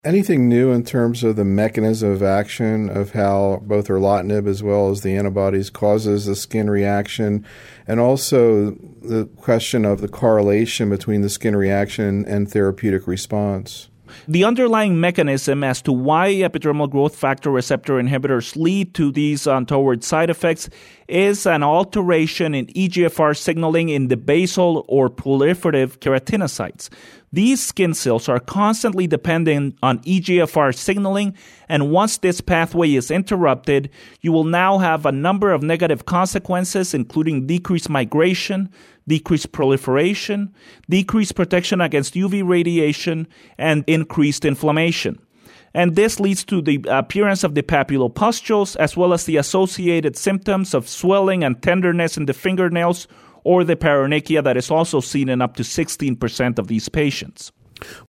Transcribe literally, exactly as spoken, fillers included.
Anything new in terms of the mechanism of action of how both erlotinib as well as the antibodies causes the skin reaction, and also the question of the correlation between the skin reaction and therapeutic response? The underlying mechanism as to why epidermal growth factor receptor inhibitors lead to these untoward side effects is an alteration in E G F R signaling in the basal or proliferative keratinocytes. These skin cells are constantly dependent on E G F R signaling, and once this pathway is interrupted, you will now have a number of negative consequences, including decreased migration, decreased proliferation, decreased protection against U V radiation, and increased inflammation. And this leads to the appearance of the papulopustules, as well as the associated symptoms of swelling and tenderness in the fingernails, or the paronychia that is also seen in up to sixteen percent of these patients.